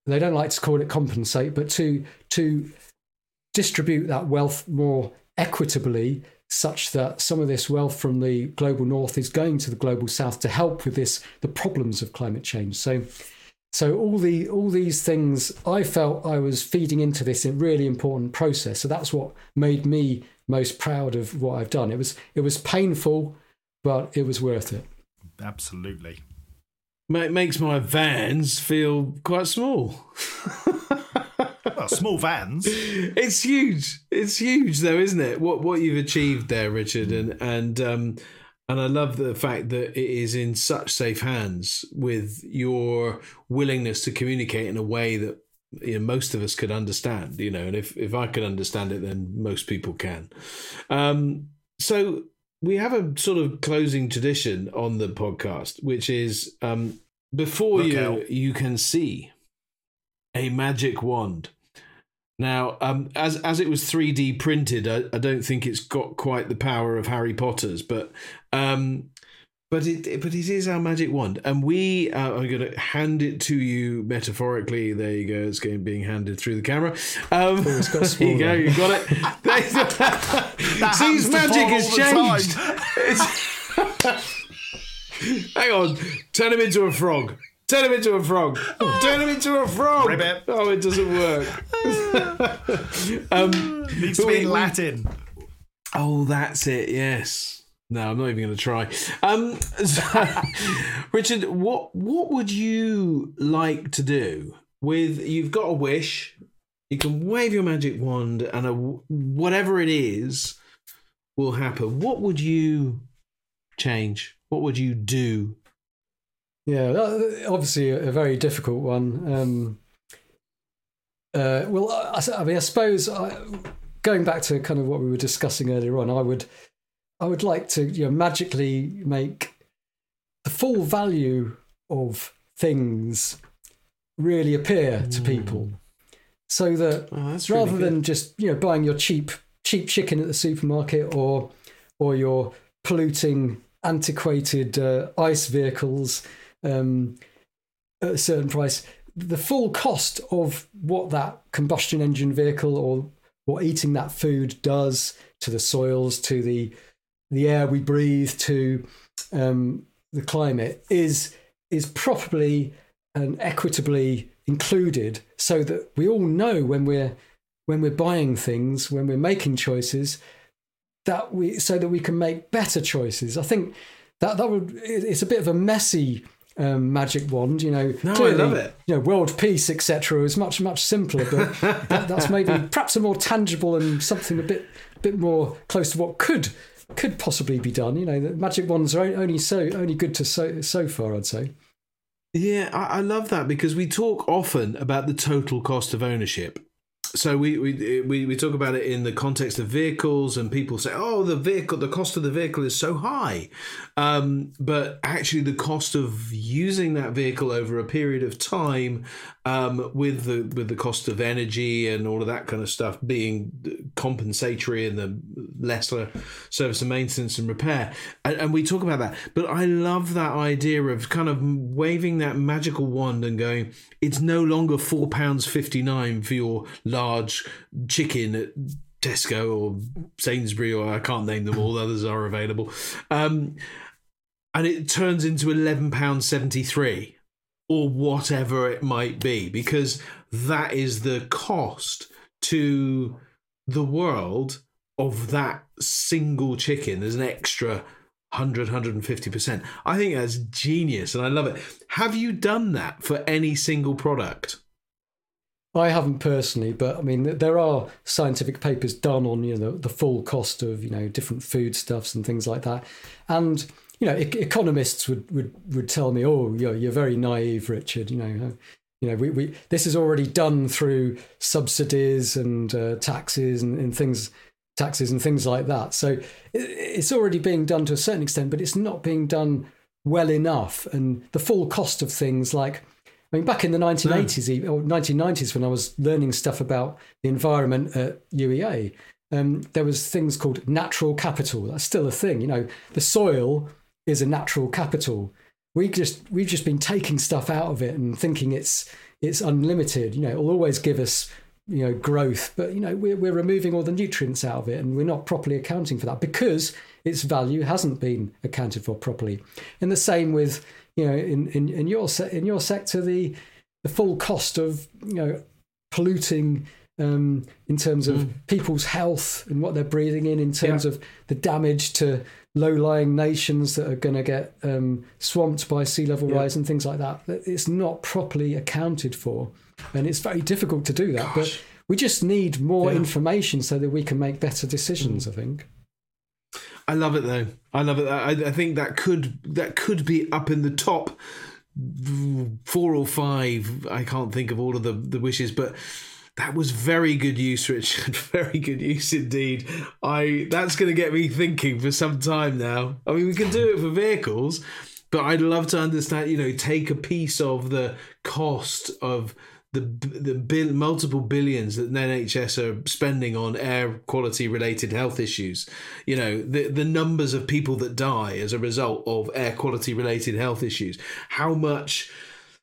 they don't like to call it compensate, but to to distribute that wealth more equitably, such that some of this wealth from the global north is going to the global south to help with this the problems of climate change. So so all the all these things, I felt I was feeding into this really important process. So that's what made me most proud of what I've done. It was it was painful, but it was worth it. Absolutely. It makes my vans feel quite small. Well, small vans. It's huge. It's huge, though, isn't it? What what you've achieved there, Richard, and and um, and I love the fact that it is in such safe hands with your willingness to communicate in a way that, you know, most of us could understand. You know, and if if I could understand it, then most people can. Um, so we have a sort of closing tradition on the podcast, which is um, before Look you out. you can see a magic wand. Now, um, as as it was three D printed, I, I don't think it's got quite the power of Harry Potter's, but um, but it but it is our magic wand, and we uh, are going to hand it to you metaphorically. There you go; it's getting being handed through the camera. Um, Oh, it's got there you go, smaller. you got it. See's happens to magic Paul has all the changed. It's- Hang on, turn him into a frog. Turn him into a frog. Turn him into a frog. Ribbit. Oh, it doesn't work. um, Needs but to be we- in we- Latin. Oh, that's it. Yes. No, I'm not even going to try. Um, so, Richard, what what would you like to do with? You've got a wish. You can wave your magic wand, and a, whatever it is will happen. What would you change? What would you do? Yeah, that- obviously a, a very difficult one. Um, uh, well, I, I mean, I suppose I, going back to kind of what we were discussing earlier on, I would, I would like to, you know, magically make the full value of things really appear to people, so that Oh, that's really rather good. than just, you know, buying your cheap cheap chicken at the supermarket, or or your polluting antiquated uh, ice vehicles um, at a certain price, the full cost of what that combustion engine vehicle or what eating that food does to the soils, to the the air we breathe, to um, the climate is is properly and equitably included, so that we all know when we're when we're buying things, when we're making choices, that we so that we can make better choices. I think that that would it's a bit of a messy um, magic wand, you know. No, I clearly, love it. You know, world peace, et cetera, is much much simpler, but that, that's maybe perhaps a more tangible and something a bit bit more close to what could could possibly be done. You know, the magic wands are only so only good to so so far, I'd say. Yeah, I, I love that, because we talk often about the total cost of ownership. So we, we we we talk about it in the context of vehicles, and people say, "Oh, the vehicle, the cost of the vehicle is so high," um, but actually, the cost of using that vehicle over a period of time, um, with the with the cost of energy and all of that kind of stuff being compensatory, and the lesser service and maintenance and repair, and, and we talk about that. But I love that idea of kind of waving that magical wand and going, "It's no longer four pounds fifty nine for your large chicken at Tesco or Sainsbury, or I can't name them all, others are available, um, and it turns into eleven pounds seventy-three or whatever it might be, because that is the cost to the world of that single chicken. There's an extra one hundred, one hundred fifty percent. I think that's genius, and I love it. Have you done that for any single product? I haven't personally, but I mean, there are scientific papers done on, you know, the, the full cost of, you know, different foodstuffs and things like that. And, you know, e- economists would, would, would tell me, oh, you're, you're very naive, Richard. You know, you know, we, we this is already done through subsidies and uh, taxes and, and things, taxes and things like that. So it, it's already being done to a certain extent, but it's not being done well enough. And the full cost of things like, I mean, back in the nineteen eighties or nineteen nineties, when I was learning stuff about the environment at U E A, um, there was things called natural capital. That's still a thing. You know, the soil is a natural capital. We just we've just been taking stuff out of it and thinking it's it's unlimited. You know, it'll always give us, you know, growth, but you know, we're we're removing all the nutrients out of it, and we're not properly accounting for that because its value hasn't been accounted for properly. And the same with, you know, in in, in your se- in your sector, the the full cost of, you know, polluting um, in terms of mm. people's health and what they're breathing in, in terms yeah. of the damage to low-lying nations that are going to get um, swamped by sea level yeah. rise and things like that. It's not properly accounted for, and it's very difficult to do that. Gosh. But we just need more yeah. information so that we can make better decisions, mm. I think. I love it though. I love it. I, I think that could that could be up in the top four or five. I can't think of all of the, the wishes, but that was very good use, Richard. Very good use indeed. I that's going to get me thinking for some time now. I mean, we can do it for vehicles, but I'd love to understand, you know, take a piece of the cost of the the bill, multiple billions that the N H S are spending on air quality related health issues. You know, the the numbers of people that die as a result of air quality related health issues. How much?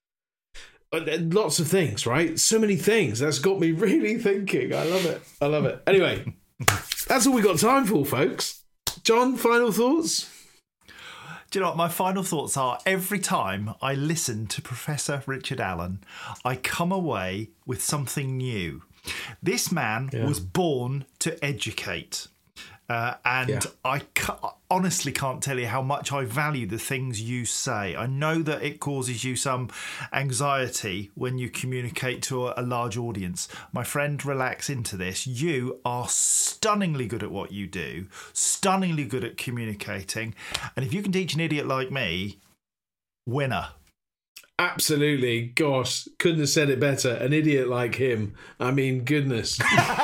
Lots of things, right? So many things. That's got me really thinking. I love it. I love it. Anyway, that's all we got time for, folks. John, final thoughts? Do you know what? My final thoughts are, every time I listen to Professor Richard Allen, I come away with something new. This man yeah. was born to educate. Uh, and yeah. I ca- honestly can't tell you how much I value the things you say. I know that it causes you some anxiety when you communicate to a, a large audience. My friend, relax into this. You are stunningly good at what you do, stunningly good at communicating. And if you can teach an idiot like me, winner. Absolutely. Gosh, couldn't have said it better. An idiot like him. I mean, goodness.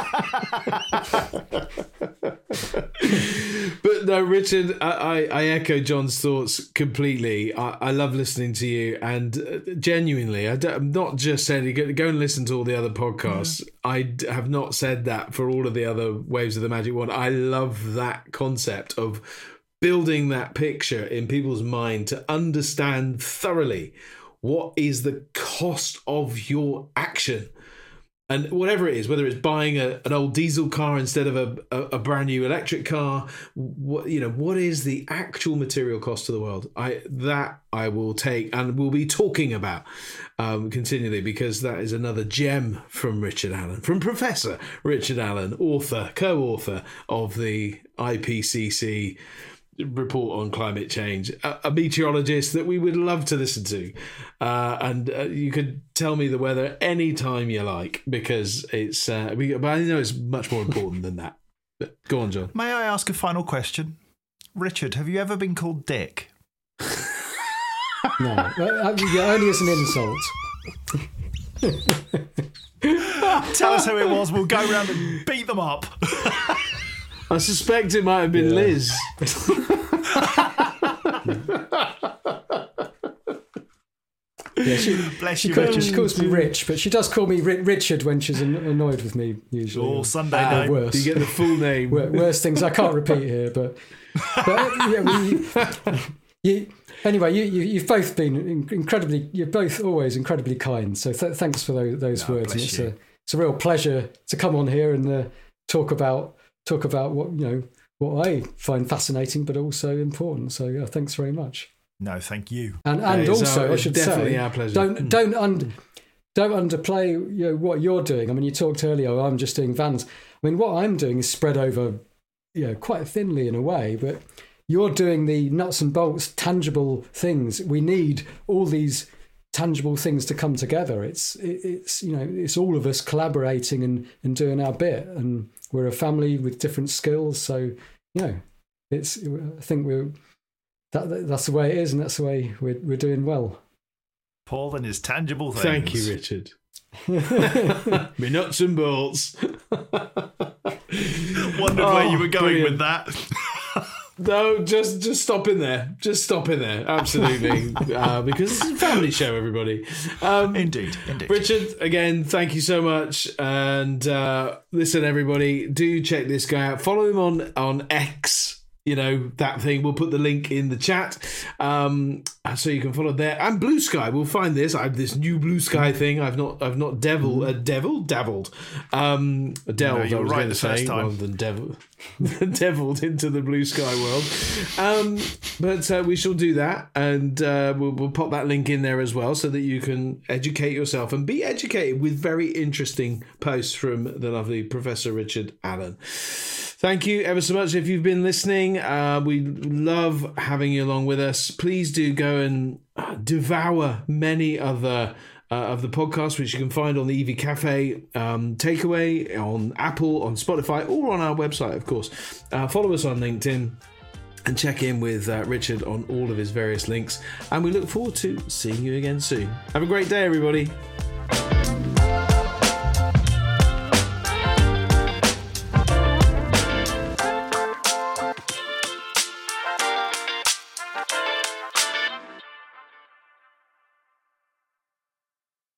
But no, Richard, I, I, I echo John's thoughts completely. I, I love listening to you, and uh, genuinely, I don't, I'm not just saying go, go and listen to all the other podcasts. Yeah. I d- have not said that for all of the other Waves of the Magic Wand. I love that concept of building that picture in people's mind to understand thoroughly what is the cost of your action. And whatever it is, whether it's buying a, an old diesel car instead of a, a, a brand new electric car, what, you know, what is the actual material cost to the world? I that I will take and will be talking about um, continually, because that is another gem from Richard Allen, from Professor Richard Allen, author, co-author of the I P C C report on climate change, a, a meteorologist that we would love to listen to, uh, and uh, you could tell me the weather anytime you like, because it's uh, we, but I know it's much more important than that. But go on, John. May I ask a final question? Richard, have you ever been called Dick? No, uh, yeah, only as an insult. Tell us who it was, we'll go round and beat them up. I suspect it might have been yeah. Liz. Yeah, she, Bless she, you, calls, Richard. She calls me Rich, but she does call me R- Richard when she's an- annoyed with me, usually. Oh, Sunday uh, night. Worse. Do you get the full name? Worst things I can't repeat here, but, but yeah, we, you, anyway, you, you, you've both been incredibly, you're both always incredibly kind. So th- thanks for those, those no, words. And it's you. a, it's a real pleasure to come on here and uh, talk about talk about what, you know, what I find fascinating, but also important. So yeah, thanks very much. No, thank you. And and also, our, I should definitely say, our pleasure. don't don't un, don't underplay, you know, what you're doing. I mean, you talked earlier. Oh, I'm just doing vans. I mean, what I'm doing is spread over, you know, quite thinly in a way. But you're doing the nuts and bolts, tangible things. We need all these tangible things to come together. It's it, it's you know, it's all of us collaborating and and doing our bit. And we're a family with different skills. So you know, it's I think we're. That, that's the way it is, and that's the way we're, we're doing well. Paul and his tangible things. Thank you, Richard. Me nuts and bolts. Wondered oh, where you were going brilliant. With that. No, just just stop in there. Just stop in there. Absolutely. uh, because it's a family show, everybody. Um, indeed, indeed. Richard, again, thank you so much. And uh, listen, everybody, do check this guy out. Follow him on, on X. you know, that thing. We'll put the link in the chat, um, so you can follow there. And Blue Sky, we'll find this. I have this new Blue Sky thing. I've not, I've not devil, uh, devil, dabbled, um, delved. No, I was right going the to say, first time. rather than devil, deviled into the Blue Sky world. Um, but uh, we shall do that, and uh, we'll, we'll pop that link in there as well, so that you can educate yourself and be educated with very interesting posts from the lovely Professor Richard Allen. Thank you ever so much if you've been listening. Uh, we love having you along with us. Please do go and devour many other uh, of the podcasts, which you can find on the Evie Cafe um, takeaway, on Apple, on Spotify, or on our website, of course. Uh, follow us on LinkedIn and check in with uh, Richard on all of his various links. And we look forward to seeing you again soon. Have a great day, everybody.